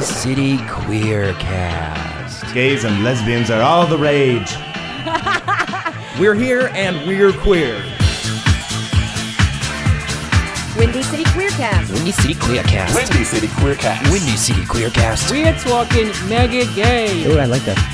City Queercast. Gays and lesbians are all the rage. We're here and we're queer. Windy City Queercast. Windy City Queercast. Windy City Queercast. Windy City Queercast. We're talking mega gay. Oh, I like that.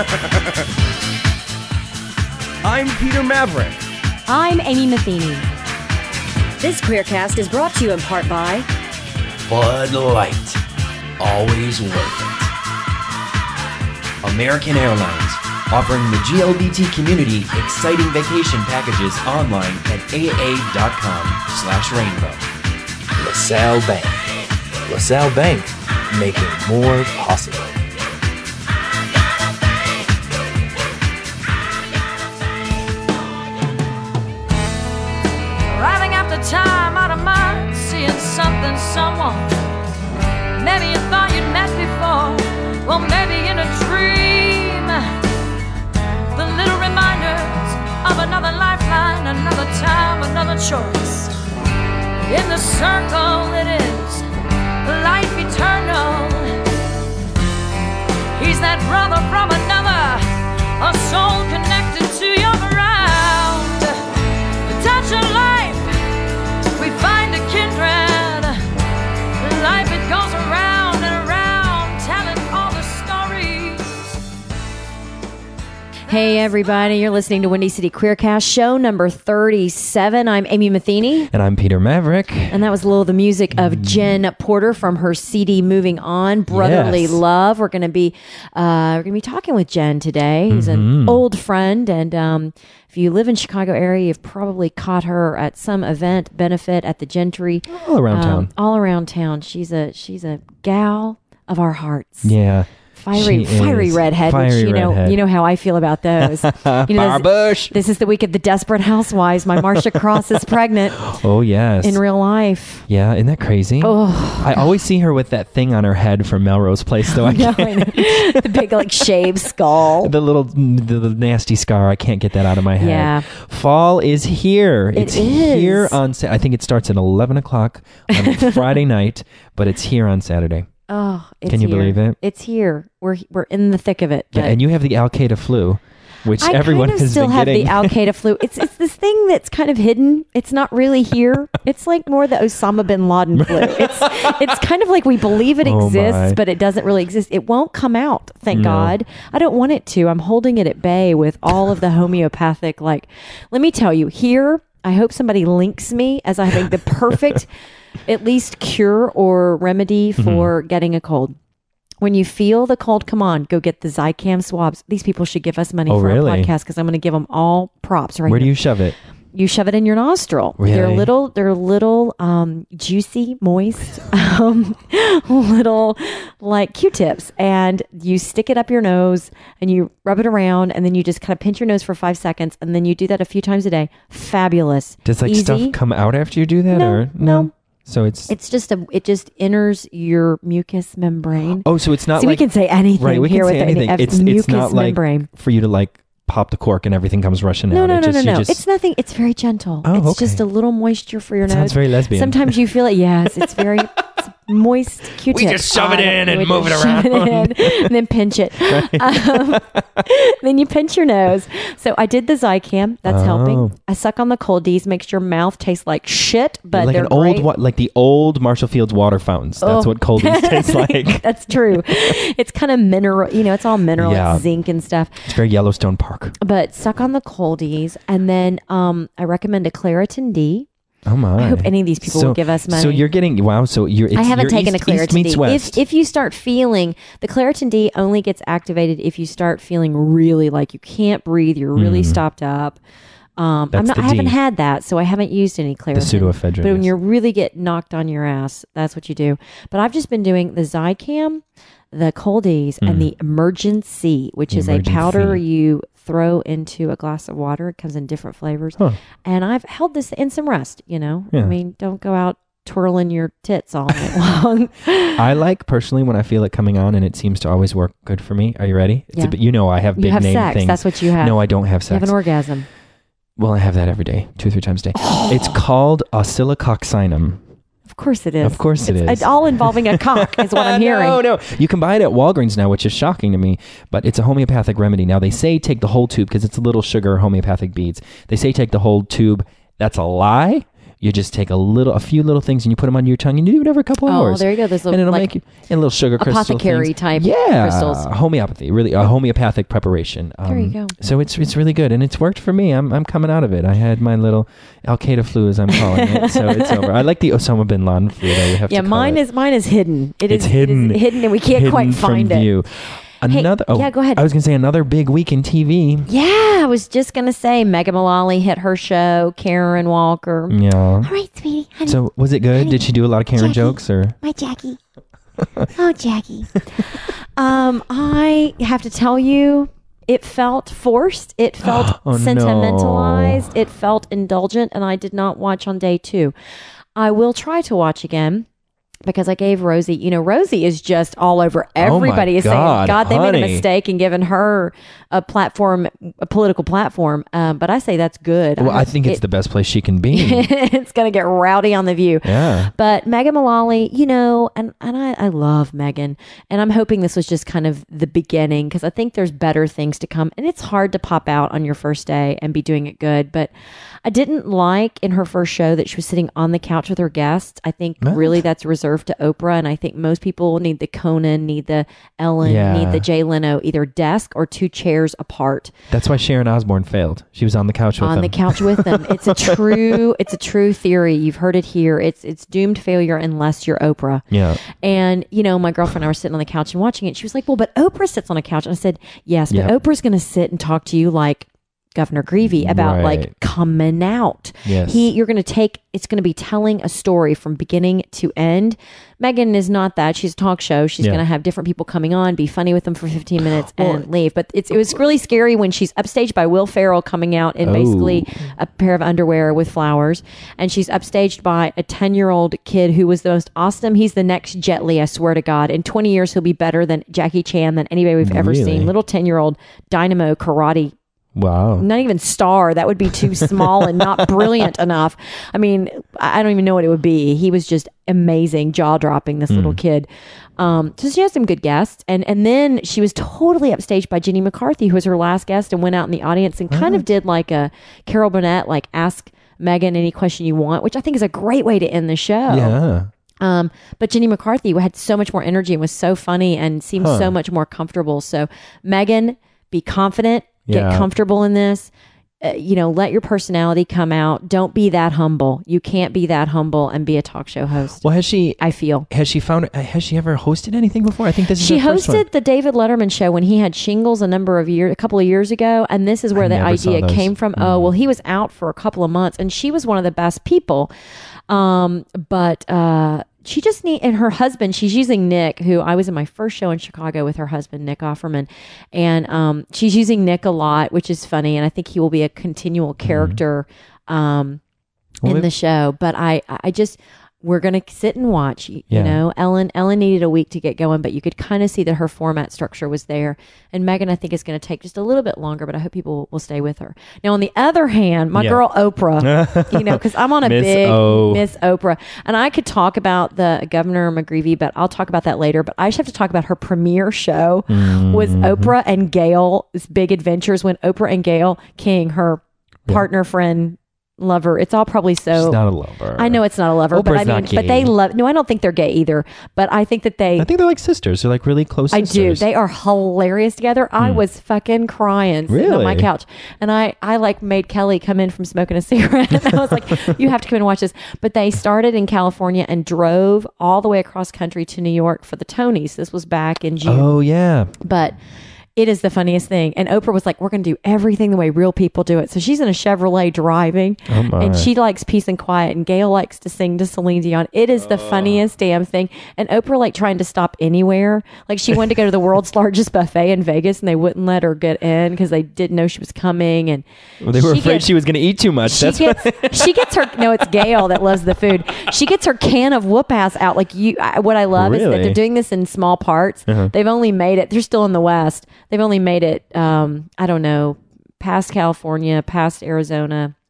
I'm Peter Maverick. I'm Amy Matheny. This Queercast is brought to you in part by Bud Light. Always worth it. American Airlines. Offering the GLBT community exciting vacation packages online at aa.com/rainbow. LaSalle Bank. LaSalle Bank, making more possible. Arriving after time out of mind, seeing something, someone. Maybe you thought you'd met before, well maybe in a dream. The little reminders of another lifeline, another time, another choice. In the circle it is life eternal. He's that brother from another, a soul connected to your ground. The touch of life, we find a kindred. Life it goes around and around, telling all the stories. Hey everybody, you're listening to Windy City Queercast, show number 37. I'm Amy Matheny. And I'm Peter Maverick. And that was a little of the music of Jen Porter from her CD Moving On, Brotherly Yes. Love. We're gonna be talking with Jen today. He's an old friend, and if you live in Chicago area, you've probably caught her at some event, benefit at the Gentry. All around town. All around town. She's a gal of our hearts. Yeah. Fiery She is. redhead, which Fiery redhead. you know how I feel about those. Barbush. This is the week of the Desperate Housewives. My Marcia Cross is pregnant Oh, yes. in real life. Yeah, isn't that crazy? Oh, I always see her with that thing on her head from Melrose Place, though. no, I know. The big shaved skull. The nasty scar. I can't get that out of my head. Yeah. Fall is here. It's here on. I think it starts at 11 o'clock on Friday night, but it's here on Saturday. Oh, it's Can you here. believe it? It's here. We're in the thick of it. Yeah, but and you have the Al-Qaeda flu, which I everyone kind of has still been have getting. the Al-Qaeda flu. It's this thing that's kind of hidden. It's not really here. It's like more the Osama bin Laden flu. It's kind of like we believe it Oh, exists, my. but it doesn't really exist. It won't come out, thank No. God. I don't want it to. I'm holding it at bay with all of the homeopathic. Let me tell you, here, I hope somebody links me as I think the perfect, at least cure or remedy for getting a cold. When you feel the cold come on, go get the Zicam swabs. These people should give us money Oh, for really? our podcast because I'm going to give them all props right Where now. do you shove it? You shove it in your nostril. Really? They're little juicy, moist, little like Q-tips, and you stick it up your nose and you rub it around, and then you just kind of pinch your nose for 5 seconds, and then you do that a few times a day. Fabulous. Does Easy. stuff come out after you do that, No, or no. So it's It just enters your mucous membrane. oh, so it's not So like we can say anything right. We here can with say anything. anything. It's not like membrane. for you to pop the cork and everything comes rushing No, out. no, It just, you no. just- It's nothing. It's very gentle. Oh, it's okay. just a little moisture for your It nose. sounds very lesbian. Sometimes you feel it. Yes, it's very it's moist Q-tip. We just shove it in and We move just it shove around. in and then pinch it. Then you pinch your nose. So I did the Zicam. That's Oh. helping. I suck on the coldies. Makes your mouth taste like shit, but like they're an old, great. like the old Marshall Fields water fountains. That's Oh. what coldies taste like. That's true. It's kind of mineral. It's all mineral, Yeah. it's zinc and stuff. It's very Yellowstone Park. But suck on the coldies, and then I recommend a Claritin D. Oh my! I hope any of these people will give us money. So you're getting wow. So you're. It's, I haven't you're taken east, a Claritin east meets D. West. If you start feeling the Claritin D only gets activated if you start feeling really like you can't breathe, you're really stopped up. I the haven't D. had that, so I haven't used any Claritin. pseudoephedrine, But when yes. you really get knocked on your ass, that's what you do. But I've just been doing the Zicam, the Coldies, and the Emergency, which is a powder Emergency. you throw into a glass of water. It comes in different flavors. Huh. And I've held this in some rest, Yeah. I mean, don't go out twirling your tits all night long. I like personally when I feel it coming on, and it seems to always work good for me. Are you ready? It's Yeah. I have big You have name sex. things. That's what you have. No, I don't have You sex. have an orgasm. Well, I have that every day, 2-3 times a day. It's called oscillococcinum. course it is. Of course it is. It's all involving a cock is what I'm hearing. No. You can buy it at Walgreens now, which is shocking to me, but it's a homeopathic remedy. Now, they say take the whole tube because it's a little sugar homeopathic beads. They say take the whole tube. That's a lie. You just take a few little things and you put them on your tongue and you do it every couple hours. Oh, there you go. There's and it'll like make you and little sugar crystal apothecary things. type yeah, crystals. Homeopathy, really a homeopathic preparation. There you go. So it's really good and it's worked for me. I'm coming out of it. I had my little Al Qaeda flu, as I'm calling it, so it's over. I like the Osama bin Laden flu, though. We have to call mine is hidden. It's hidden. It is hidden, and we can't quite find from it. view. Another. yeah, go ahead. I was going to say another big week in TV. Yeah, I was just gonna say Megan Mullally hit her show. Karen Walker. Yeah. All right, sweetie. Honey, So was it good? Did she do a lot of Karen Jackie. jokes or? my Jackie. Oh, Jackie. I have to tell you, it felt forced. It felt Oh, no. sentimentalized. It felt indulgent, and I did not watch on day 2. I will try to watch again. Because I gave Rosie, Rosie is just all over. Everybody is saying, God, they made a honey. mistake in giving her a platform, a political platform. But I say that's good. Well, I think it's the best place she can be. it's going to get rowdy on The View. Yeah. But Megan Mullally, and I love Megan. And I'm hoping this was just kind of the beginning because I think there's better things to come. And it's hard to pop out on your first day and be doing it good. But I didn't like in her first show that she was sitting on the couch with her guests. I think really that's reserved to Oprah. And I think most people need the Conan, need the Ellen, need the Jay Leno, either desk or 2 chairs apart. That's why Sharon Osbourne failed. She was on the couch with them. On the couch with them. It's a true theory. You've heard it here. It's doomed failure unless you're Oprah. Yeah. And, my girlfriend and I were sitting on the couch and watching it. She was like, well, but Oprah sits on a couch. And I said, yes, but Yep. Oprah's going to sit and talk to you like Governor Greavy about Right. like coming out. Yes. It's going to be telling a story from beginning to end. Megan is not that. She's a talk show. She's going to have different people coming on, be funny with them for 15 minutes and leave. But it was really scary when she's upstaged by Will Ferrell coming out in basically a pair of underwear with flowers. And she's upstaged by a 10-year-old kid who was the most awesome. He's the next Jet Li, I swear to God. In 20 years, he'll be better than Jackie Chan, than anybody we've ever Really? seen. Little 10-year-old dynamo karate. Wow. Not even star. That would be too small and not brilliant enough. I mean, I don't even know what it would be. He was just amazing, jaw-dropping, this little kid. So she has some good guests. And then she was totally upstaged by Jenny McCarthy, who was her last guest, and went out in the audience and kind of did like a Carol Burnett, like ask Megan any question you want, which I think is a great way to end the show. Yeah. But Jenny McCarthy had so much more energy and was so funny and seemed so much more comfortable. So Megan, be confident. Get comfortable in this. Let your personality come out. Don't be that humble. You can't be that humble and be a talk show host. Well, has she ever hosted anything before? I think this is She her first one. hosted the David Letterman show when he had shingles a couple of years ago. And this is where the never saw idea those. came from. Oh, well, he was out for a couple of months and she was one of the best people. But she just and her husband, she's using Nick, who I was in my first show in Chicago with her husband, Nick Offerman. And she's using Nick a lot, which is funny. And I think he will be a continual character in the show. But we're going to sit and watch, Ellen needed a week to get going, but you could kind of see that her format structure was there. And Megan, I think, is going to take just a little bit longer, but I hope people will stay with her. Now, on the other hand, my girl Oprah, because I'm on a big Miss Oprah, and I could talk about the Governor McGreevy, but I'll talk about that later. But I just have to talk about her premiere show was Oprah and Gail's Big Adventures, when Oprah and Gail King, her partner, friend, lover. It's all probably so. She's not a lover. I know it's not a lover, Oprah's but I mean, not gay. but they love. No, I don't think they're gay either. But I think that I think they're like sisters. They're like really close I sisters. do. They are hilarious together. I was fucking crying sitting on my Really? couch, and I like made Kelly come in from smoking a cigarette. And I was like, "You have to come in and watch this." But they started in California and drove all the way across country to New York for the Tonys. This was back in June. Oh, yeah. But it is the funniest thing. And Oprah was like, we're going to do everything the way real people do it. So she's in a Chevrolet driving, and she likes peace and quiet. And Gail likes to sing to Celine Dion. It is the funniest damn thing. And Oprah like trying to stop anywhere. Like she wanted to go to the world's largest buffet in Vegas, and they wouldn't let her get in because they didn't know she was coming. And Well, they were afraid she was going to eat too much. she gets her, no, it's Gail that loves the food. She gets her can of whoop ass out. Like what I love is that Really? they're doing this in small parts. They've only made it, they're still in the West. They've only made it, I don't know, past California, past Arizona.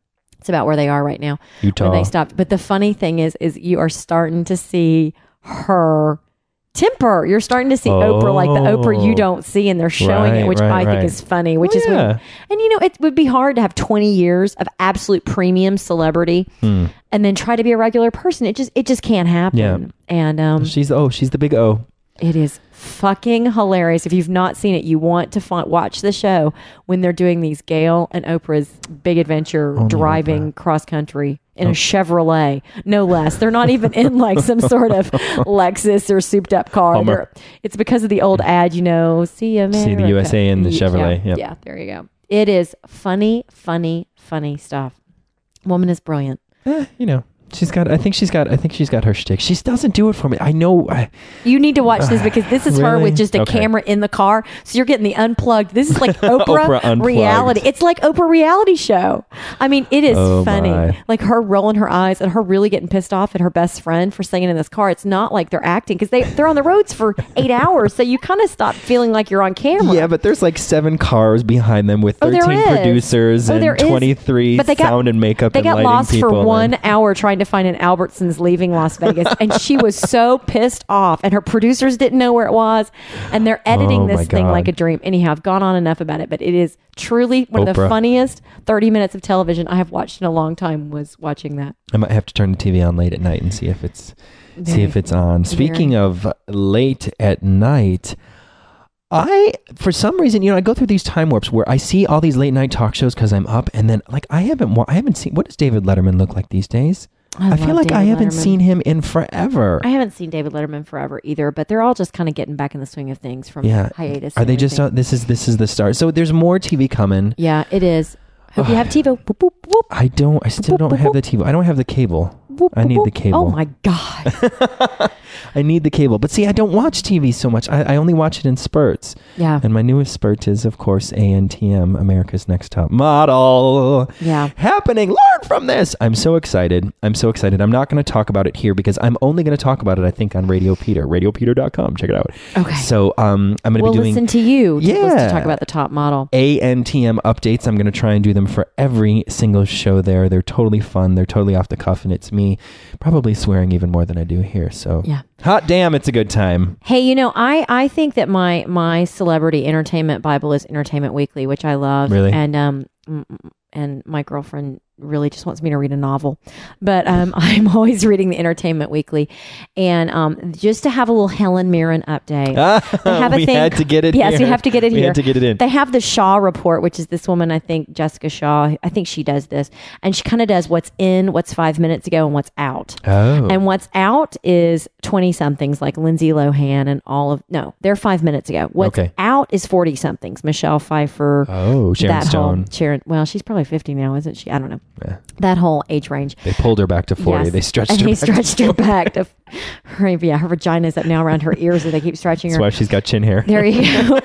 It's about where they are right now. Utah. When they stopped. But the funny thing is you are starting to see her temper. You're starting to see Oprah like the Oprah you don't see, and they're showing it, which I think is funny. Which is when, and it would be hard to have 20 years of absolute premium celebrity and then try to be a regular person. It just can't happen. Yeah. And she's the big O. it is fucking hilarious. If you've not seen it, you want to watch the show when they're doing these Gail and Oprah's big adventure driving cross country in a Chevrolet, no less. They're not even in like some sort of Lexus or souped up car. It's because of the old ad, see America. See the USA in the Chevrolet. Yeah, there you go. It is funny stuff. Woman is brilliant. I think she's got her shtick. She doesn't do it for me. I know. You need to watch this because this is her with just a camera in the car. So you're getting the unplugged. This is like Oprah reality. It's like Oprah reality show. I mean, it is funny. My. Like her rolling her eyes and her really getting pissed off at her best friend for singing in this car. It's not like they're acting because they're on the roads for 8 hours. So you kind of stop feeling like you're on camera. Yeah, but there's like 7 cars behind them with 13 producers and 23 sound and makeup and lighting people. They got lost for 1 hour trying to find an Albertsons leaving Las Vegas, and she was so pissed off, and her producers didn't know where it was, and they're editing this thing like a dream. Anyhow, I've gone on enough about it, but it is truly one of the funniest 30 minutes of television I have watched in a long time. Was watching that. I might have to turn the TV on late at night and see if it's on. Speaking of late at night, for some reason, I go through these time warps where I see all these late night talk shows because I'm up, and then like I haven't seen, what does David Letterman look like these days? I feel like I haven't seen him in forever. I haven't seen David Letterman forever either, but they're all just kind of getting back in the swing of things from hiatus. Are they just? This is the start. So there's more TV coming. Yeah, it is. Hope you have TiVo. Boop, boop, boop. I don't. I still don't have the TiVo. I don't have the cable. I need the cable. Oh my God. I need the cable. But see, I don't watch TV so much. I only watch it in spurts. Yeah. And my newest spurt is, of course, ANTM, America's Next Top Model. Yeah. Happening. Learn from this. I'm so excited. I'm not going to talk about it here because I'm only going to talk about it, I think, on Radio Peter. RadioPeter.com. Check it out. Okay. So I'm going to be doing... listen to you to talk about the top model. ANTM updates. I'm going to try and do them for every single show there. They're totally fun. They're totally off the cuff, and it's me probably swearing even more than I do here. So hot damn, it's a good time. Hey, I think that my celebrity entertainment Bible is Entertainment Weekly, which I love. Really? And my girlfriend really just wants me to read a novel, but I'm always reading the Entertainment Weekly, and just to have a little Helen Mirren update. They have a thing. Had to get it. Yes, here. we have to get it here. We had to get it in. They have the Shaw Report, which is this woman, I think Jessica Shaw. I think she does this, and she kind of does what's in, what's 5 minutes ago, and what's out. Oh. And what's out is 20 somethings like Lindsay Lohan and they're 5 minutes ago. What's out is 40 somethings. Michelle Pfeiffer. Oh, Sharon Stone. Well, she's probably 50 now, isn't she? I don't know. Yeah. That whole age range. They pulled her back to 40. Yes. They stretched and her they back. stretched her back to her vagina's up now around her ears, and they keep stretching That's her. why she's got chin hair. There you go.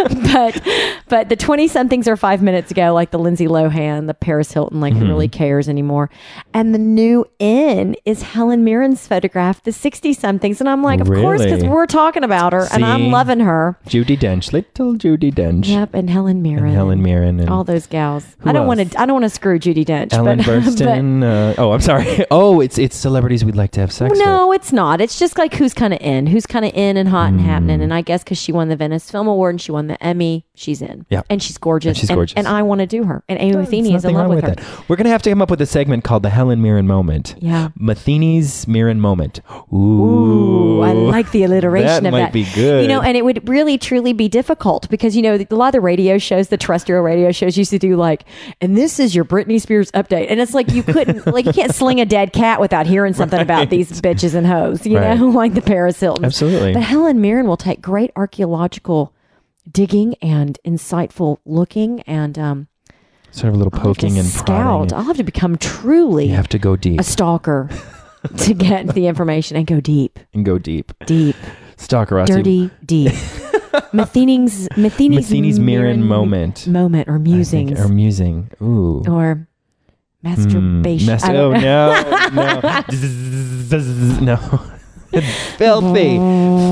but the 20 somethings are 5 minutes ago, like the Lindsay Lohan, the Paris Hilton, like who really cares anymore. And the new in is Helen Mirren's photograph, the 60 somethings. And I'm like, of course, because we're talking about her and I'm loving her. Judi Dench, little Judi Dench. Yep, and Helen Mirren. And all those gals. I don't want to screw Judi Dench. Ellen Burstyn. I'm sorry. Oh, it's celebrities we'd like to have sex with. No, it's not. It's just like who's kind of in and hot and happening. And I guess because she won the Venice Film Award and she won the Emmy, she's in. Yeah. And she's gorgeous. And I want to do her. And Amy Matheny is in love with her. We're going to have to come up with a segment called the Helen Mirren Moment. Yeah. Matheny's Mirren Moment. Ooh, I like the alliteration of that. That might be good. And it would really, truly be difficult because, a lot of the radio shows, the terrestrial radio shows used to do like, and this is your Britney Spears update. And it's like you couldn't, like you can't sling a dead cat without hearing something about these bitches and hoes, you know, like the Paris Hilton. Absolutely. But Helen Mirren will take great archaeological digging and insightful looking and sort of a little poking and prodding. I'll have to become truly You have to go deep. a stalker to get the information and go deep. Deep. Stalker. Dirty deep. Matheny's Mirren moment. Or musings. Or musing. Ooh. Or masturbation. No. Filthy.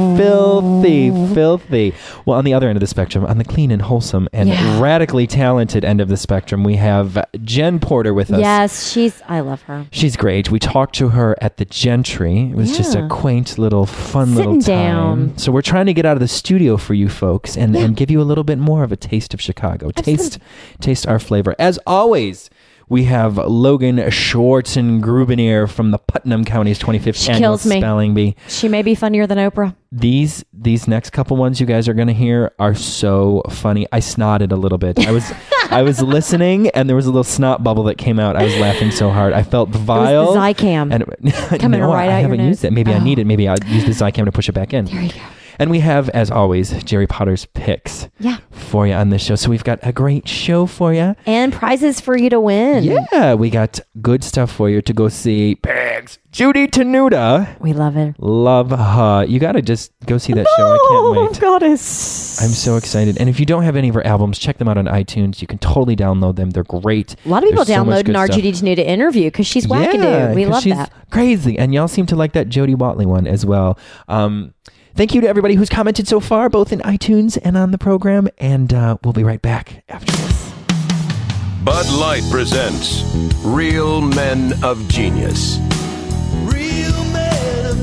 Well, on the other end of the spectrum, on the clean and wholesome and radically talented end of the spectrum, we have Jen Porter with us. Yes, I love her. She's great. We talked to her at the Gentry. It was just a quaint little fun little time. Down. So we're trying to get out of the studio for you folks and give you a little bit more of a taste of Chicago. Taste our flavor. As always, we have Logan Schwartzengrubener from the Putnam County's 25th Annual Spelling Bee. She may be funnier than Oprah. These next couple ones you guys are going to hear are so funny. I snotted a little bit. I was listening, and there was a little snot bubble that came out. I was laughing so hard. I felt vile. It was the Zicam. And coming right out I haven't your used it. Maybe I need it. Maybe I'll use the Zicam to push it back in. There you go. And we have, as always, Jerry Potter's picks for you on this show. So we've got a great show for you. And prizes for you to win. Yeah, we got good stuff for you to go see. Pigs. Judy Tenuta. We love it. Love her. You got to just go see that show. I can't wait. Goddess. I'm so excited. And if you don't have any of her albums, check them out on iTunes. You can totally download them. They're great. A lot of people download an RGD RGD Tenuta interview because she's wackadoo. We love that. Crazy. And y'all seem to like that Jody Watley one as well. Thank you to everybody who's commented so far, both in iTunes and on the program. And we'll be right back after this. Bud Light presents Real Men of Genius. Real men of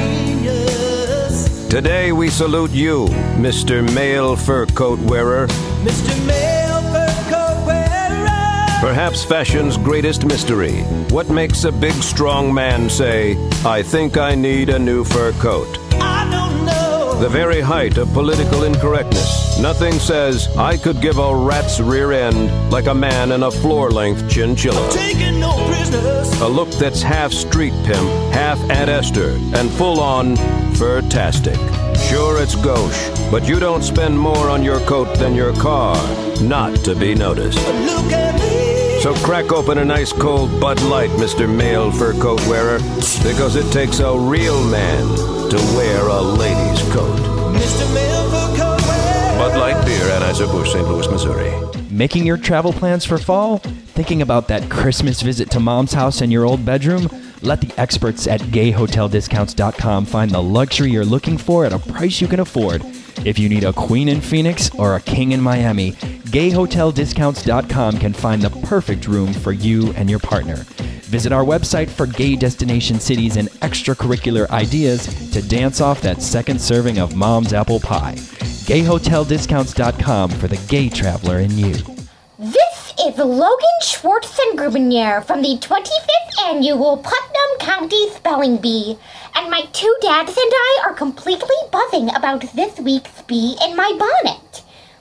genius. Today we salute you, Mr. Male Fur Coat Wearer. Mr. Male Fur Coat Wearer. Perhaps fashion's greatest mystery. What makes a big, strong man say, I think I need a new fur coat? I don't know. The very height of political incorrectness. Nothing says, I could give a rat's rear end like a man in a floor-length chinchilla. Taking no prisoners. A look that's half street pimp, half Aunt Esther, and full-on fur-tastic. Sure, it's gauche, but you don't spend more on your coat than your car, not to be noticed. Look at me. So crack open a nice cold Bud Light, Mr. Male Fur Coat Wearer, because it takes a real man to wear a lady's coat. Mr. Male Fur Coat Wearer. Bud Light Beer, Anheuser-Busch, St. Louis, Missouri. Making your travel plans for fall? Thinking about that Christmas visit to mom's house in your old bedroom? Let the experts at GayHotelDiscounts.com find the luxury you're looking for at a price you can afford. If you need a queen in Phoenix or a king in Miami, GayHotelDiscounts.com can find the perfect room for you and your partner. Visit our website for gay destination cities and extracurricular ideas to dance off that second serving of mom's apple pie. GayHotelDiscounts.com for the gay traveler in you. This is Logan Schwartzengrubener from the 25th Annual Putnam County Spelling Bee, and my two dads and I are completely buzzing about this week's bee in my bonnet.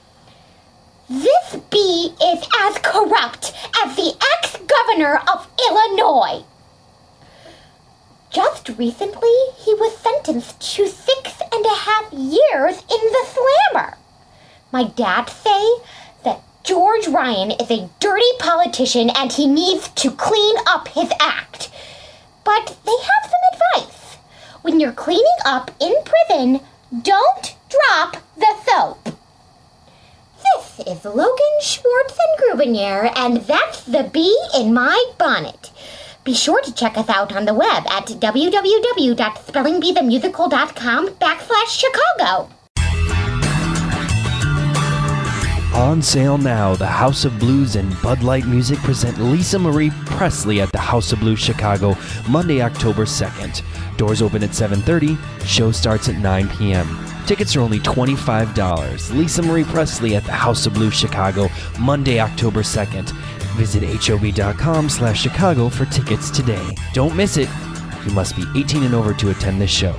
This bee is as corrupt as the ex-governor of Illinois. Just recently, he was sentenced to 6.5 years in the slammer. My dad say that George Ryan is a dirty politician and he needs to clean up his act. But they have some advice. When you're cleaning up in prison, don't drop the soap. This is Logan Schwartzengrubener, and that's the bee in my bonnet. Be sure to check us out on the web at www.spellingbeethemusical.com/Chicago. On sale now, the House of Blues and Bud Light Music present Lisa Marie Presley at the House of Blues Chicago, Monday, October 2nd. Doors open at 7:30, show starts at 9 p.m. Tickets are only $25. Lisa Marie Presley at the House of Blues Chicago, Monday, October 2nd. Visit HOB.com/Chicago for tickets today. Don't miss it. You must be 18 and over to attend this show.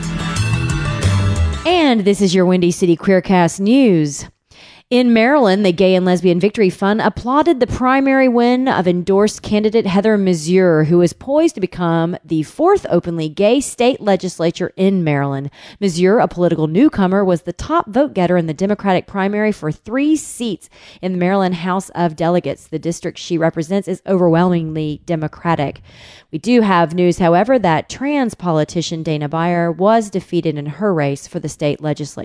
And this is your Windy City Queercast News. In Maryland, the Gay and Lesbian Victory Fund applauded the primary win of endorsed candidate Heather Mizure, who is poised to become the fourth openly gay state legislature in Maryland. Mizure, a political newcomer, was the top vote getter in the Democratic primary for 3 seats in the Maryland House of Delegates. The district she represents is overwhelmingly Democratic. We do have news, however, that trans politician Dana Beyer was defeated in her race for the state legislature.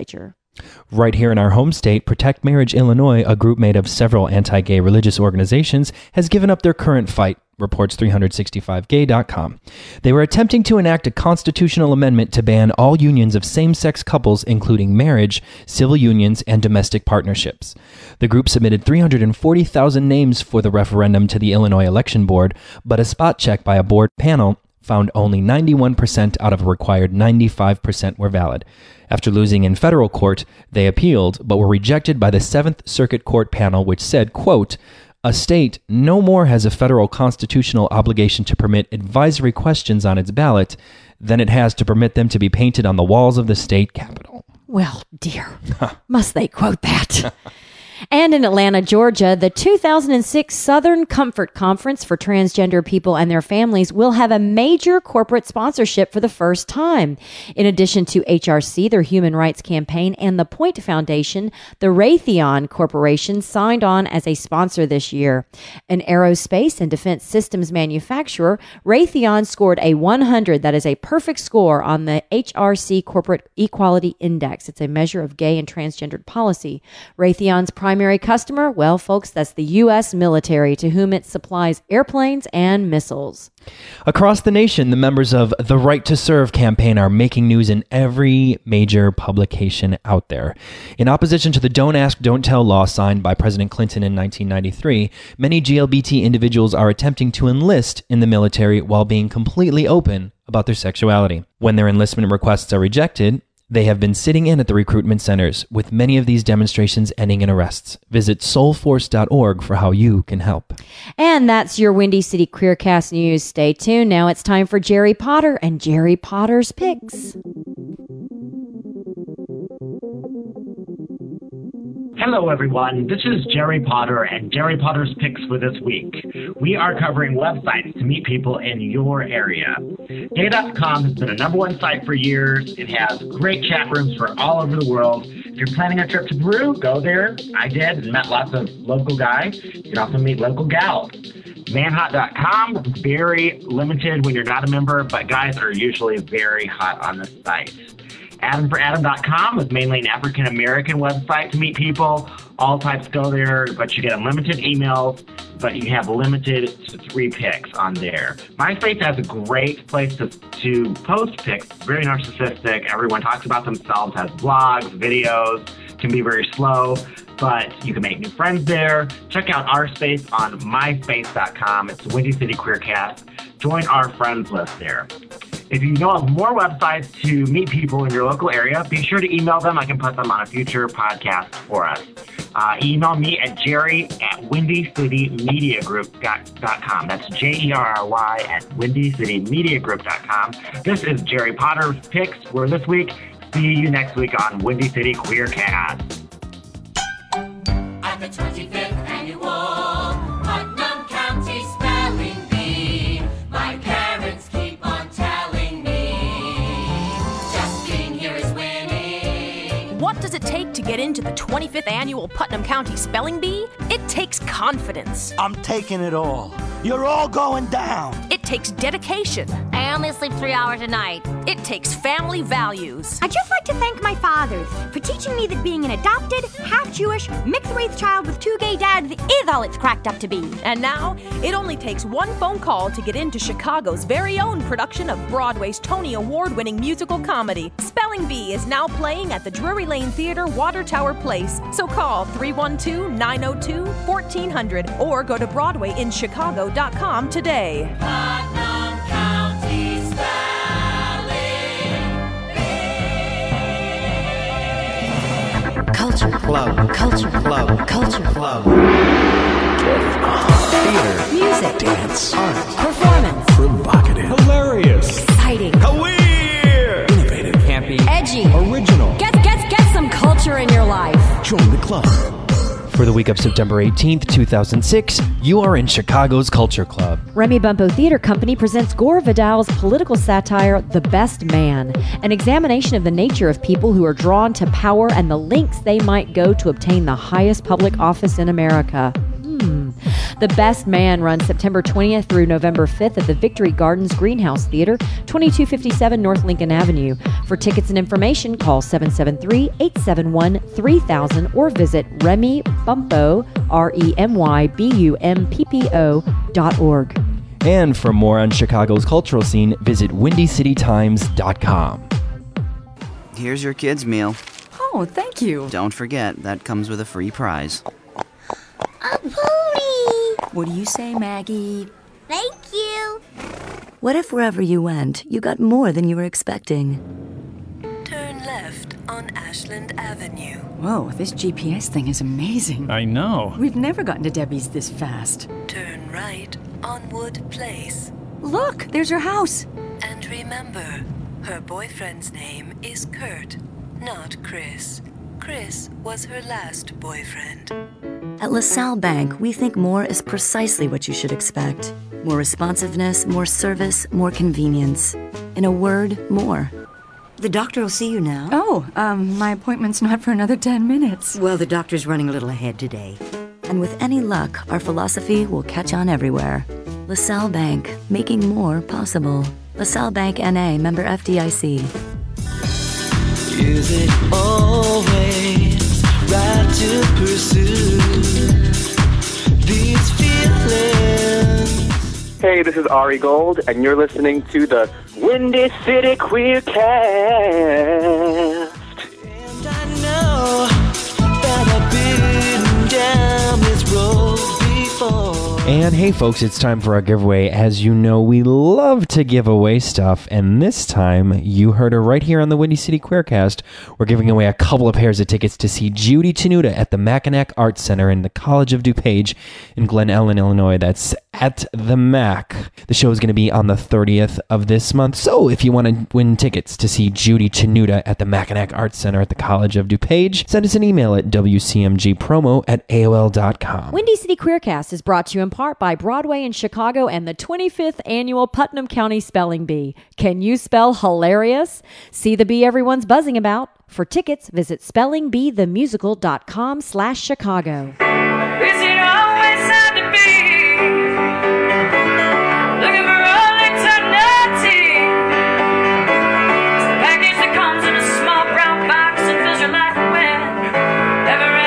Right here in our home state, Protect Marriage Illinois, a group made of several anti-gay religious organizations, has given up their current fight, reports 365gay.com. They were attempting to enact a constitutional amendment to ban all unions of same-sex couples, including marriage, civil unions, and domestic partnerships. The group submitted 340,000 names for the referendum to the Illinois Election Board, but a spot check by a board panel found only 91% out of a required 95% were valid. After losing in federal court, they appealed, but were rejected by the 7th Circuit Court panel, which said, quote, "A state no more has a federal constitutional obligation to permit advisory questions on its ballot than it has to permit them to be painted on the walls of the state capitol." Well, dear, must they quote that? And in Atlanta, Georgia, the 2006 Southern Comfort Conference for Transgender People and Their Families will have a major corporate sponsorship for the first time. In addition to HRC, their human rights campaign, and the Point Foundation, the Raytheon Corporation signed on as a sponsor this year. An aerospace and defense systems manufacturer, Raytheon scored a 100. That is a perfect score on the HRC Corporate Equality Index. It's a measure of gay and transgendered policy. Raytheon's primary customer, well, folks, that's the U.S. military, to whom it supplies airplanes and missiles. Across the nation, the members of the Right to Serve campaign are making news in every major publication out there. In opposition to the Don't Ask, Don't Tell law signed by President Clinton in 1993, many GLBT individuals are attempting to enlist in the military while being completely open about their sexuality. When their enlistment requests are rejected, they have been sitting in at the recruitment centers, with many of these demonstrations ending in arrests. Visit soulforce.org for how you can help. And that's your Windy City Queercast news. Stay tuned. Now it's time for Jerry Potter and Jerry Potter's Picks. Hello, everyone. This is Jerry Potter and Jerry Potter's Picks for this week. We are covering websites to meet people in your area. Gay.com has been a #1 site for years. It has great chat rooms for all over the world. If you're planning a trip to Peru, go there. I did and met lots of local guys. You can also meet local gals. Manhot.com, very limited when you're not a member, but guys are usually very hot on the site. AdamForAdam.com is mainly an African-American website to meet people. All types go there, but you get unlimited emails, but you have limited to 3 picks on there. MySpace has a great place to post pics, very narcissistic. Everyone talks about themselves, has blogs, videos, can be very slow, but you can make new friends there. Check out our space on myspace.com. It's the Windy City Queercast. Join our friends list there. If you know of more websites to meet people in your local area, be sure to email them. I can put them on a future podcast for us. Email me at jerry@windycitymediagroup.com. That's JERRY@windycitymediagroup.com. This is Jerry Potter's Picks for this week. See you next week on Windy City Queercast. At the 25th annual Putnam County Spelling Bee, my parents keep on telling me, just being here is winning. What does it take to get into the 25th annual Putnam County Spelling Bee? It takes confidence. I'm taking it all. You're all going down. It takes dedication. I only sleep 3 hours a night. It takes family values. I'd just like to thank my fathers for teaching me that being an adopted, half-Jewish, mixed-race child with 2 gay dads is all it's cracked up to be. And now, it only takes 1 phone call to get into Chicago's very own production of Broadway's Tony Award-winning musical comedy. Spelling Bee is now playing at the Drury Lane Theater, Water Tower Place. So call 312-902-1400 or go to BroadwayInChicago.com today. Putnam County Spelling Bee. Culture Club. Culture Club. Culture Club. Theater. Music. Dance. Art. Performance. Provocative. Hilarious. Exciting. Weird. Innovative. Campy. Edgy. Original. Get some culture in your life. Join the club. For the week of September 18th, 2006, you are in Chicago's Culture Club. Remy Bumpo Theater Company presents Gore Vidal's political satire, The Best Man, an examination of the nature of people who are drawn to power and the lengths they might go to obtain the highest public office in America. The Best Man runs September 20th through November 5th at the Victory Gardens Greenhouse Theater, 2257 North Lincoln Avenue. For tickets and information, call 773-871-3000 or visit Remy Bumpo, REMYBUMPPO.org. And for more on Chicago's cultural scene, visit WindyCityTimes.com. Here's your kids' meal. Oh, thank you. Don't forget, that comes with a free prize. A pony! What do you say, Maggie? Thank you. What if wherever you went, you got more than you were expecting? Turn left on Ashland Avenue. Whoa, this GPS thing is amazing. I know. We've never gotten to Debbie's this fast. Turn right on Wood Place. Look, there's her house. And remember, her boyfriend's name is Kurt, not Chris. Chris was her last boyfriend. At LaSalle Bank, we think more is precisely what you should expect. More responsiveness, more service, more convenience. In a word, more. The doctor will see you now. Oh, my appointment's not for another 10 minutes. Well, the doctor's running a little ahead today. And with any luck, our philosophy will catch on everywhere. LaSalle Bank, making more possible. LaSalle Bank N.A., member FDIC. Is it always right to pursue these feelings? Hey, this is Ari Gold, and you're listening to the Windy City Queercast. And I know that I've been down this road before. And hey folks, it's time for our giveaway. As you know, we love to give away stuff, and this time, you heard her right here on the Windy City Queercast. We're giving away a couple of pairs of tickets to see Judy Tenuta at the Mackinac Arts Center in the College of DuPage in Glen Ellen, Illinois. That's at the Mac. The show is going to be on the 30th of this month, so if you want to win tickets to see Judy Tenuta at the Mackinac Arts Center at the College of DuPage, send us an email at wcmgpromo@aol.com. Windy City Queercast is brought to you in part by Broadway in Chicago and the 25th Annual Putnam County Spelling Bee. Can you spell hilarious? See the bee everyone's buzzing about. For tickets, visit spellingbeethemusical.com/Chicago. Is it always sad to be looking for all eternity? It's the package that comes in a small brown box and fills your life with everything.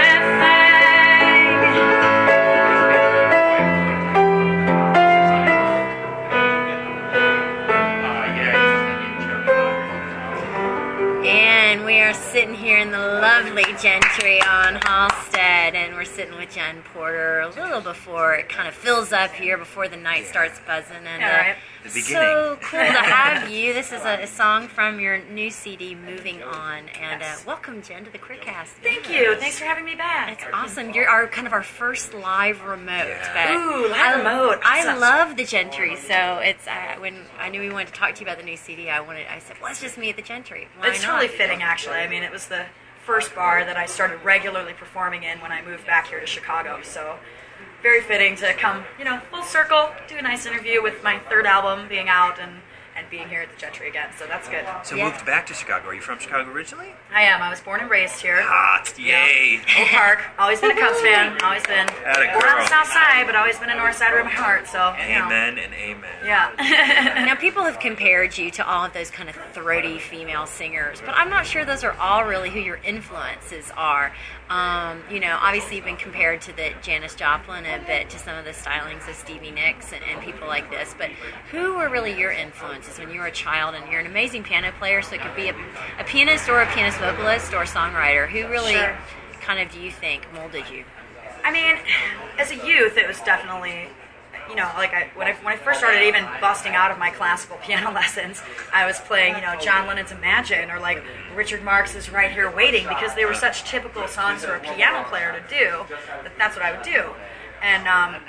And we are sitting here in the lovely Gentry on Halstead, and we're sitting with Jen Porter a little before it kind of fills up here, before the night starts buzzing. And The beginning. so cool to have you. This is a song from your new CD, Moving On, and welcome, Jen, to the Queercast. Thank you. Thanks for having me back. It's awesome. You're our first live remote. But Ooh, live remote. I Awesome. love the Gentry, so it's when I knew we wanted to talk to you about the new CD, I said, well, let's just meet at the Gentry. Why It's not? really fitting, actually. I mean, it was the first bar that I started regularly performing in when I moved back here to Chicago. So very fitting to come, full circle, do a nice interview with my third album being out and being here at the Gentry again. So that's good. So moved back to Chicago. Are you from Chicago originally? I am. I was born and raised here. Hot, yay. Oak Park. Always been a Cubs fan. Always been. Atta Born on girl. the South Side, but always been a North Sider in my heart. So, Amen and amen. Yeah. Now, people have compared you to all of those kind of throaty female singers, but I'm not sure those are all really who your influences are. Obviously you've been compared to the Janis Joplin a bit, to some of the stylings of Stevie Nicks and people like this, but who were really your influences when you were a child? And you're an amazing piano player, so it could be a pianist or a pianist vocalist or a songwriter. Who really kind of, do you think, molded you? I mean, as a youth, it was definitely, when I first started even busting out of my classical piano lessons, I was playing, John Lennon's Imagine or like Richard Marx's Right Here Waiting, because they were such typical songs for a piano player to do, that's what I would do. And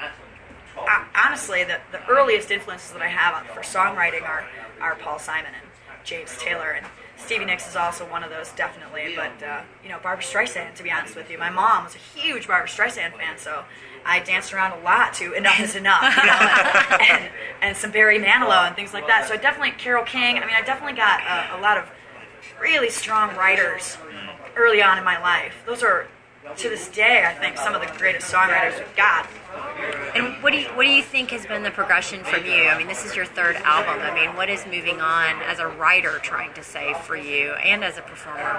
honestly, the earliest influences that I have for songwriting are Paul Simon and James Taylor, and Stevie Nicks is also one of those, definitely. But Barbra Streisand, to be honest with you, my mom was a huge Barbra Streisand fan, so I danced around a lot to Enough Is Enough, and some Barry Manilow and things like that. So I definitely, Carole King. I mean, I definitely got a lot of really strong writers early on in my life. Those are to this day, I think some of the greatest songwriters we've got. And what do you think has been the progression from you? I mean, this is your third album. I mean, what is moving on as a writer trying to say for you and as a performer?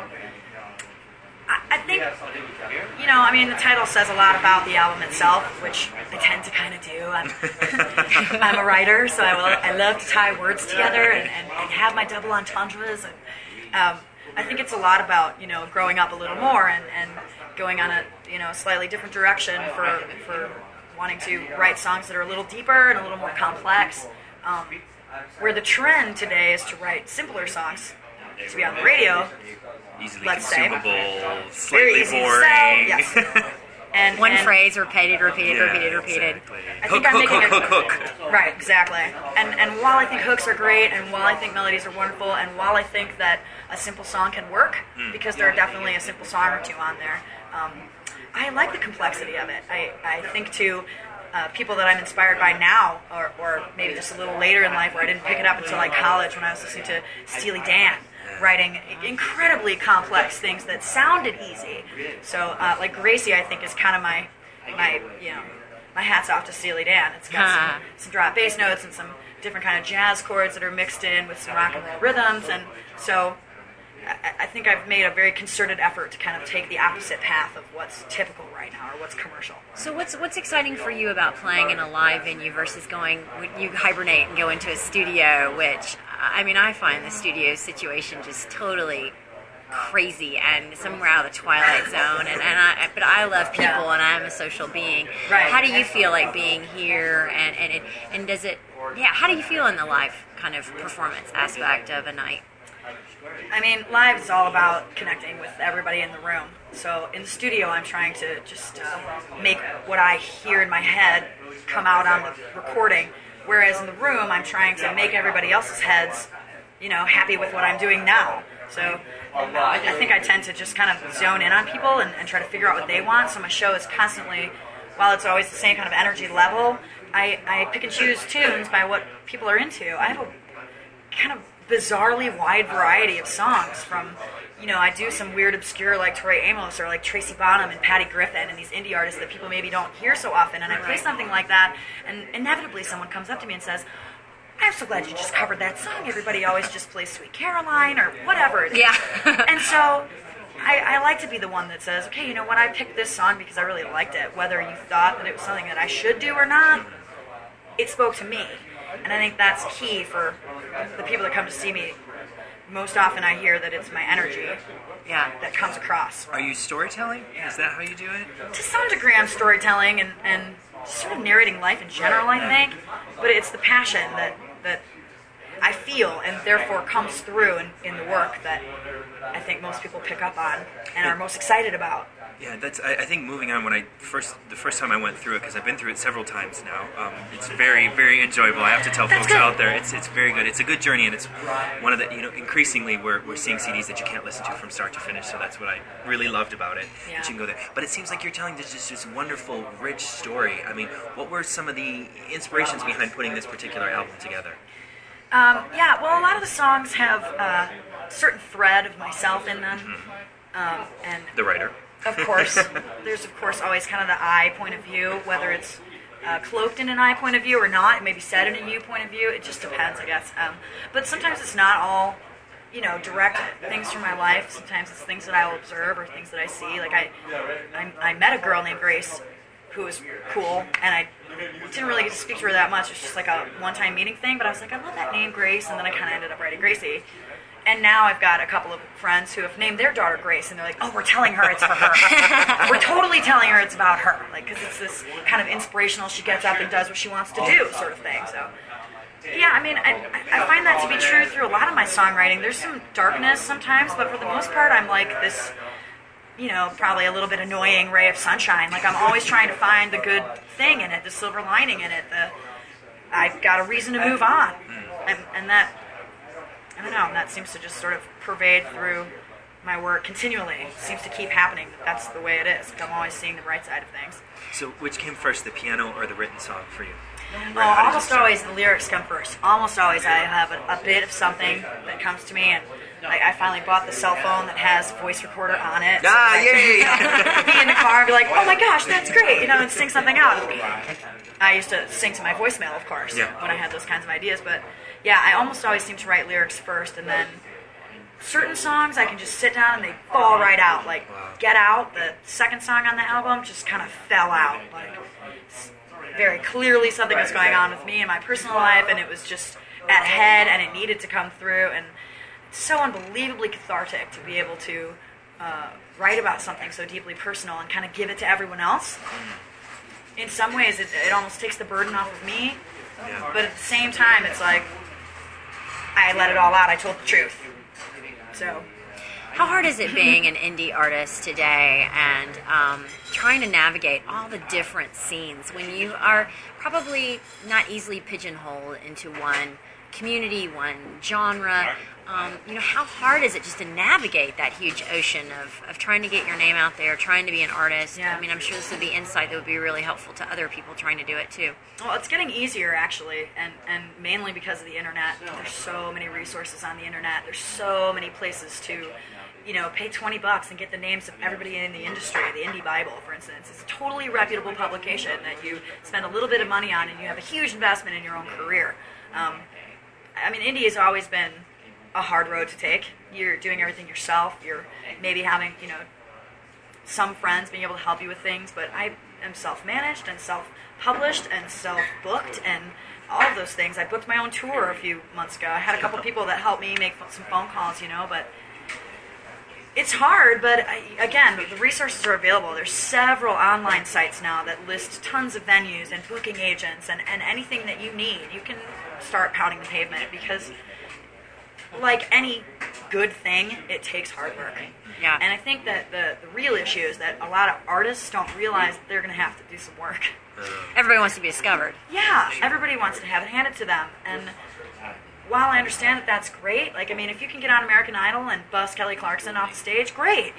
I think, I mean, the title says a lot about the album itself, which I tend to kind of do. I'm a writer, so I love to tie words together and have my double entendres. And I think it's a lot about, growing up a little more and going on a, slightly different direction for wanting to write songs that are a little deeper and a little more complex. Where the trend today is to write simpler songs to be on the radio. Easily let's consumable, say. slightly Very easy boring. to sell. Yes. And one phrase repeated. Exactly. I think I'm making hook. Right, exactly. And while I think hooks are great, and while I think melodies are wonderful, and while I think that a simple song can work, because there are definitely a simple song or two on there, I like the complexity of it. I think to people that I'm inspired by now, or maybe just a little later in life where I didn't pick it up until like college when I was listening to Steely Dan, writing incredibly complex things that sounded easy. So, like Gracie, I think is kind of my hats off to Steely Dan. It's got some drop bass notes and some different kind of jazz chords that are mixed in with some rock and roll rhythms, and so I think I've made a very concerted effort to kind of take the opposite path of what's typical right now or what's commercial. So what's exciting for you about playing in a live venue versus going, you hibernate and go into a studio, which, I mean, I find the studio situation just totally crazy and somewhere out of the twilight zone, but I love people and I'm a social being. Right. How do you feel like being here, and does it, how do you feel in the live kind of performance aspect of a night? I mean, live is all about connecting with everybody in the room. So in the studio, I'm trying to just make what I hear in my head come out on the recording, whereas in the room, I'm trying to make everybody else's heads, happy with what I'm doing now. So I think I tend to just kind of zone in on people and try to figure out what they want. So my show is constantly, while it's always the same kind of energy level, I pick and choose tunes by what people are into. I have a kind of bizarrely wide variety of songs from, I do some weird obscure like Tori Amos or like Tracy Bonham and Patty Griffin and these indie artists that people maybe don't hear so often, and I play something like that and inevitably someone comes up to me and says, I'm so glad you just covered that song. Everybody always just plays Sweet Caroline or whatever it is. Yeah. And so I like to be the one that says, okay, you know what, I picked this song because I really liked it. Whether you thought that it was something that I should do or not, it spoke to me. And I think that's key for the people that come to see me. Most often I hear that it's my energy that comes across. Are you storytelling? Is that how you do it? To some degree I'm storytelling and sort of narrating life in general, I think. But it's the passion that I feel and therefore comes through in the work that I think most people pick up on and are most excited about. Yeah, that's. I think moving on, the first time I went through it, because I've been through it several times now. It's very, very enjoyable. I have to tell folks out there, it's very good. It's a good journey, and it's one of the increasingly we're seeing CDs that you can't listen to from start to finish. So that's what I really loved about it. That you can go there. But it seems like you're telling this wonderful, rich story. I mean, what were some of the inspirations behind putting this particular album together? Well, a lot of the songs have a certain thread of myself in them, and the writer. Of course, there's of course always kind of the I point of view, whether it's cloaked in an I point of view or not. It may be said in a you point of view. It just depends, I guess. But sometimes it's not all, direct things from my life. Sometimes it's things that I will observe or things that I see. Like I met a girl named Grace who was cool, and I didn't really get to speak to her that much. It was just like a one-time meeting thing. But I was like, I love that name, Grace, and then I kind of ended up writing Gracie. And now I've got a couple of friends who have named their daughter Grace, and they're like, oh, we're telling her it's for her. We're totally telling her it's about her. Because it's this kind of inspirational, she gets up and does what she wants to do sort of thing. So, I mean, I find that to be true through a lot of my songwriting. There's some darkness sometimes, but for the most part, I'm like this, probably a little bit annoying ray of sunshine. Like I'm always trying to find the good thing in it, the silver lining in it. I've got a reason to move on. And that... I don't know, that seems to just sort of pervade through my work continually. It seems to keep happening. That's the way it is. I'm always seeing the bright side of things. So which came first, the piano or the written song for you? Almost always the lyrics come first. Almost always I have a bit of something that comes to me, and I finally bought the cell phone that has voice recorder on it. So yay! be in the car and be like, oh my gosh, that's great, and sing something out. I used to sing to my voicemail, of course, when I had those kinds of ideas. But yeah, I almost always seem to write lyrics first, and then certain songs I can just sit down and they fall right out. Like Get Out, the second song on the album, just kind of fell out. Like very clearly something was going on with me in my personal life, and it was just at head, and it needed to come through. And it's so unbelievably cathartic to be able to write about something so deeply personal and kind of give it to everyone else. In some ways, it almost takes the burden off of me, but at the same time, it's like I let it all out. I told the truth. So, how hard is it being an indie artist today and trying to navigate all the different scenes when you are probably not easily pigeonholed into one community, one genre? How hard is it just to navigate that huge ocean of trying to get your name out there, trying to be an artist? Yeah. I mean, I'm sure this would be insight that would be really helpful to other people trying to do it too. Well, it's getting easier actually, and mainly because of the internet. There's so many resources on the internet. There's so many places to, pay $20 and get the names of everybody in the industry. The Indie Bible, for instance, is a totally reputable publication that you spend a little bit of money on, and you have a huge investment in your own career. Indie has always been a hard road to take. You're doing everything yourself. You're maybe having, some friends being able to help you with things, but I am self-managed and self-published and self-booked and all of those things. I booked my own tour a few months ago. I had a couple people that helped me make some phone calls, but it's hard, but again, the resources are available. There's several online sites now that list tons of venues and booking agents and anything that you need. You can start pounding the pavement because like any good thing, it takes hard work. Yeah. And I think that the real issue is that a lot of artists don't realize that they're going to have to do some work. Everybody wants to be discovered. Yeah, everybody wants to have it handed to them. And while I understand that that's great, if you can get on American Idol and bust Kelly Clarkson off the stage, great.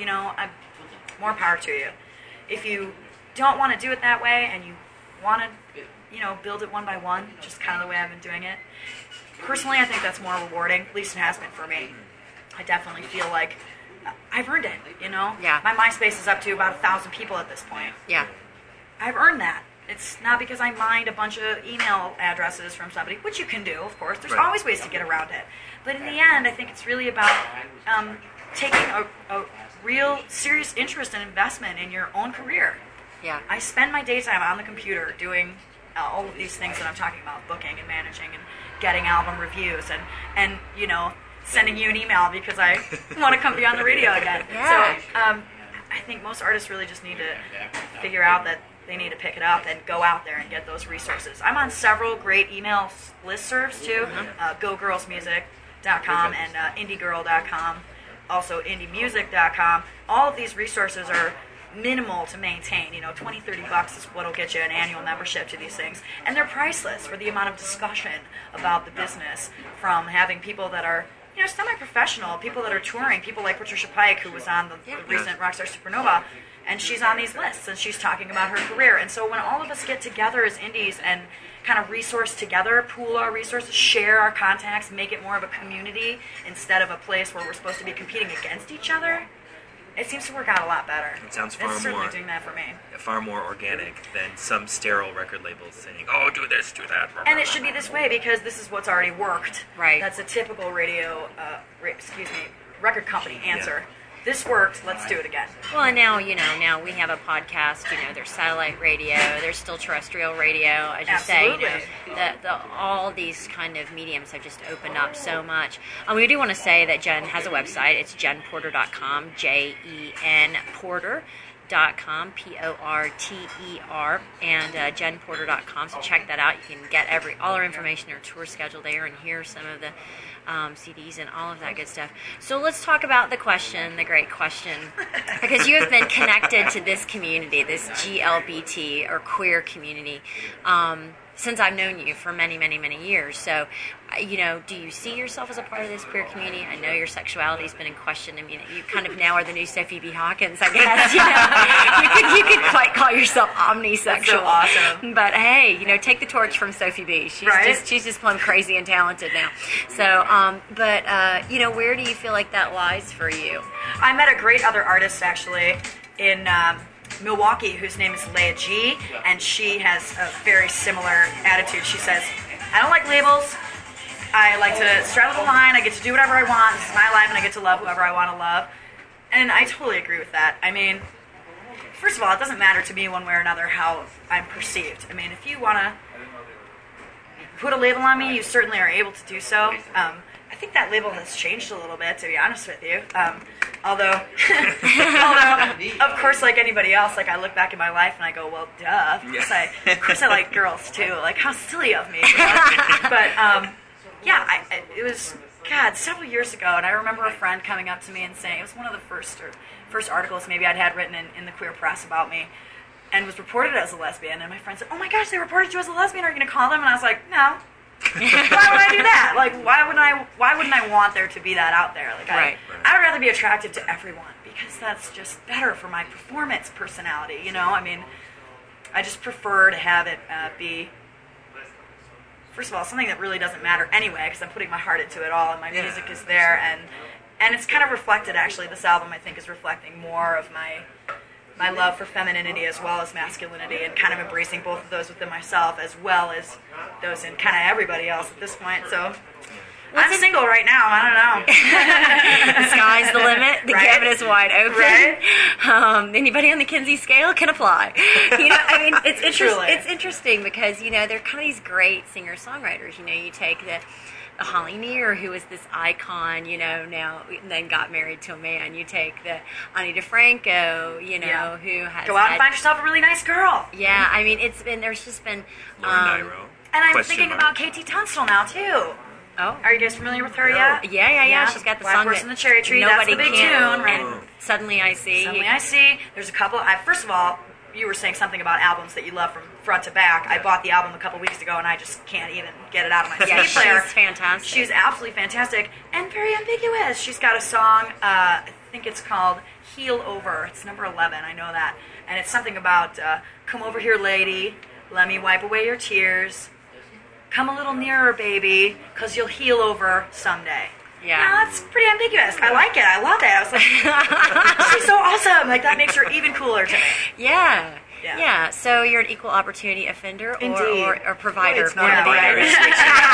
More power to you. If you don't want to do it that way and you want to, build it one by one, just kind of the way I've been doing it, personally, I think that's more rewarding. At least it has been for me. I definitely feel like I've earned it, Yeah. My MySpace is up to about 1,000 people at this point. Yeah. I've earned that. It's not because I mined a bunch of email addresses from somebody, which you can do, of course. There's always ways to get around it. But in the end, I think it's really about taking a real serious interest and investment in your own career. Yeah. I spend my daytime on the computer doing all of these things that I'm talking about, booking and managing and getting album reviews and sending you an email because I want to come be on the radio again. Yeah. So I think most artists really just need to figure out that they need to pick it up and go out there and get those resources. I'm on several great email listservs too, GoGirlsMusic.com and IndieGirl.com, also IndieMusic.com. All of these resources are minimal to maintain. $20-$30 is what'll get you an annual membership to these things, and they're priceless for the amount of discussion about the business, from having people that are semi-professional, people that are touring, people like Patricia Pike, who was on the recent Rockstar Supernova, and she's on these lists and she's talking about her career. And so when all of us get together as indies and kind of resource together, pool our resources, share our contacts, make it more of a community instead of a place where we're supposed to be competing against each other, it seems to work out a lot better. It sounds It's certainly doing that for me. far more organic than some sterile record labels saying, "Oh, do this, do that." And it should be this way because this is what's already worked. Right. That's a typical record company answer. Yeah. This worked, let's do it again. Well, and now, now we have a podcast, there's satellite radio, there's still terrestrial radio, as you Absolutely. say, all these kind of mediums have just opened up so much. We do want to say that Jen has a website, it's jenporter.com, JEN Porter.com, Porter, and jenporter.com, so check that out. You can get all our information, our tour schedule there, and hear some of the CDs and all of that good stuff. So let's talk about the great question, because you have been connected to this community, this GLBT or queer community, since I've known you for many, many, many years. So, do you see yourself as a part of this queer community? I know your sexuality has been in question. I mean, you kind of now are the new Sophie B. Hawkins, I guess. You could quite call yourself omnisexual. That's so awesome. But hey, take the torch from Sophie B. She's just plumb crazy and talented now. So, where do you feel like that lies for you? I met a great other artist actually in Milwaukee, whose name is Leah G, and she has a very similar attitude. She says, I don't like labels. I like to straddle the line. I get to do whatever I want. This is my life, and I get to love whoever I want to love. And I totally agree with that. I mean, first of all, it doesn't matter to me one way or another how I'm perceived. I mean, if you want to put a label on me, you certainly are able to do so. I think that label has changed a little bit, to be honest with you. Although, of course, like anybody else, like I look back in my life and I go, well, duh. Of course I like girls too. Like, how silly of me. But it was several years ago, and I remember a friend coming up to me and saying, it was one of the first articles maybe I'd had written in the queer press about me, and was reported as a lesbian. And my friend said, "Oh my gosh, they reported you as a lesbian. Are you going to call them?" And I was like, "No." Why would I do that? Like, why wouldn't I want there to be that out there? Like, I would rather be attracted to everyone, because that's just better for my performance personality, I mean, I just prefer to have it be, first of all, something that really doesn't matter anyway, because I'm putting my heart into it all, and my music is there, and it's kind of reflected, actually. This album, I think, is reflecting more of my love for femininity as well as masculinity, and kind of embracing both of those within myself as well as those in kind of everybody else at this point. So I'm single right now. I don't know. The sky's the limit. The cabin is wide open. Right? Anybody on the Kinsey scale can apply. I mean, it's interesting because they're kind of these great singer-songwriters. You take the Holly Near, who is this icon, now then got married to a man. You take the Ani DeFranco, who has go out and find yourself a really nice girl. Yeah, I mean, there's just been and I'm thinking about KT Tunstall now too. Oh, are you guys familiar with her yet? Yeah. She's got the Black song Horse and the Cherry Tree. Nobody That's the big can. tune, right? And Suddenly I See. Suddenly I See. There's a couple. First of all, you were saying something about albums that you love from front to back. I bought the album a couple weeks ago, and I just can't even get it out of my CD player. She's fantastic. She's absolutely fantastic and very ambiguous. She's got a song, I think it's called Heel Over. It's number 11, I know that. And it's something about, come over here, lady, let me wipe away your tears. Come a little nearer, baby, because you'll heal over someday. Yeah. Now, that's pretty ambiguous. I like it. I love it. I was like, she's so awesome. Like, that makes her even cooler to me. Yeah. So you're an equal opportunity offender or provider. It's not a binary switch.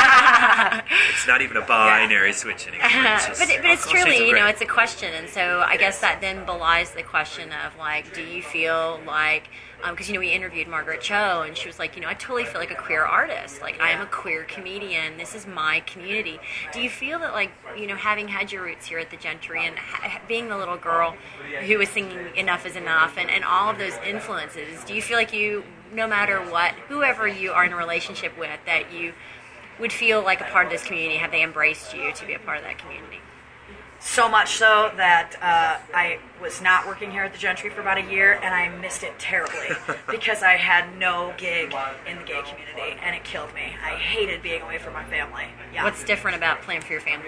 It's not even a binary switch anymore. But it's truly, it's a question. And so I guess that then belies the question of, like, do you feel like, because, we interviewed Margaret Cho, and she was like, I totally feel like a queer artist. Like, I am a queer comedian. This is my community. Do you feel that, like, having had your roots here at the Gentry and being the little girl who was singing Enough is Enough and all of those influences, do you feel like no matter what, whoever you are in a relationship with, that you would feel like a part of this community? Have they embraced you to be a part of that community? So much so that I was not working here at the Gentry for about a year, and I missed it terribly because I had no gig in the gay community, and it killed me. I hated being away from my family. Yeah. What's different about playing for your family?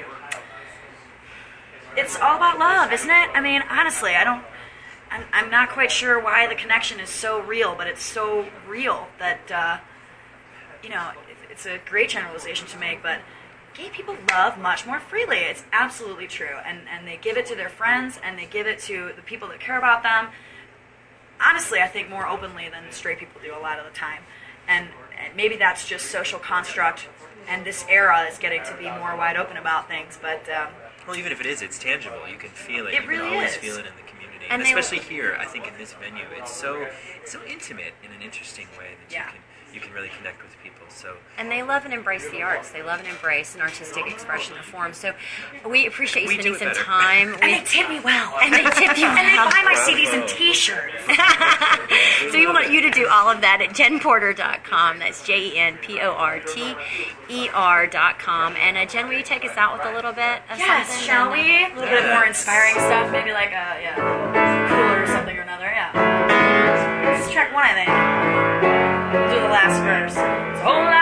It's all about love, isn't it? I mean, honestly, I'm not quite sure why the connection is so real, but it's so real that, it's a great generalization to make, but gay people love much more freely. It's absolutely true. And they give it to their friends, and they give it to the people that care about them. Honestly, I think more openly than straight people do a lot of the time. And maybe that's just social construct, and this era is getting to be more wide open about things. But well, even if it is, it's tangible. You can feel it. It you really can always is. feel it in the community. And especially here, I think in this venue, it's so intimate in an interesting way that you can really connect with people. And they love and embrace the arts. They love and embrace an artistic expression of form. So we appreciate you spending some time. And they tip me well. And they tip you well. And they buy my CDs and T-shirts. So we want you to do all of that at jenporter.com. That's JenPorter.com. And Jen, will you take us out with a little bit of yes, something? Shall we? A little bit more inspiring stuff. Maybe like cooler or something or another. Yeah. This is track 1, I think. We'll do the last verse. So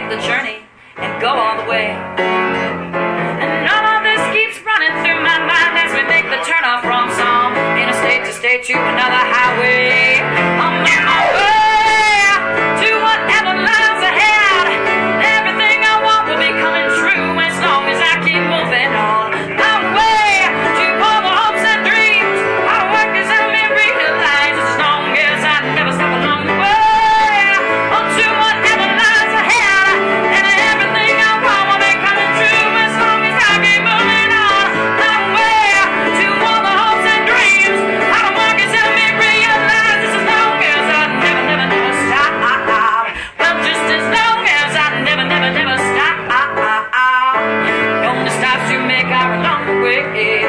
make the journey and go all the way. And all of this keeps running through my mind as we make the turn off from some interstate to state to another highway. I'm on my way to whatever lies ahead. Everything I want will be coming true as long as I keep moving on. My way to all the hopes and dreams. Hard work is helping me realize as long as I never stop along the way. On to whatever lies ahead. And everything I want will be coming true as long as I keep moving on. My way to all the hopes and dreams. Hard work is helping me realize as long as I never stop. Well, just as long as I never stop. Only stops to make our long way.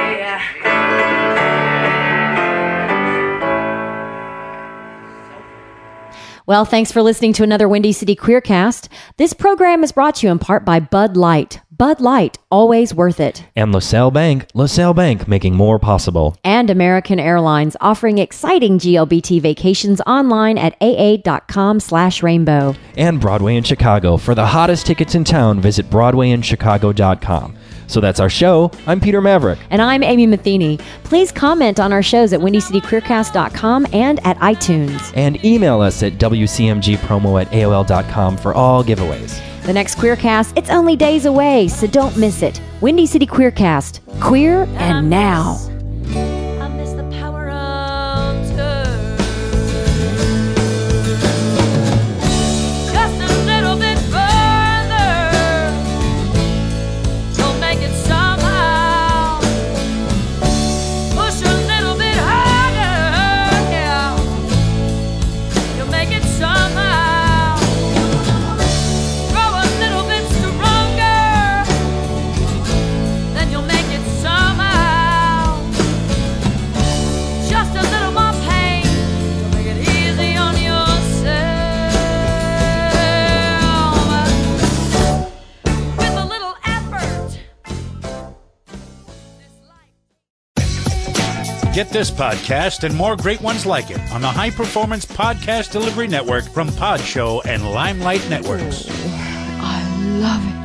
Well, thanks for listening to another Windy City Queercast. This program is brought to you in part by Bud Light. Bud Light, always worth it. And LaSalle Bank, making more possible. And American Airlines, offering exciting GLBT vacations online at aa.com/rainbow. And Broadway in Chicago. For the hottest tickets in town, visit BroadwayInChicago.com. So that's our show. I'm Peter Maverick. And I'm Amy Matheny. Please comment on our shows at WindyCityQueercast.com and at iTunes. And email us at WCMGpromo@AOL.com for all giveaways. The next Queercast, it's only days away, so don't miss it. Windy City Queercast. Queer and now. I miss the power of turn. Just a little bit further. You'll make it somehow. Push a little bit harder. Yeah. You'll make it somehow. Grow a little bit stronger. Then you'll make it somehow. Just a little more pain to make it easy on yourself. With a little effort. Get this podcast and more great ones like it on the High Performance Podcast Delivery Network from Podshow and Limelight Networks. I love it.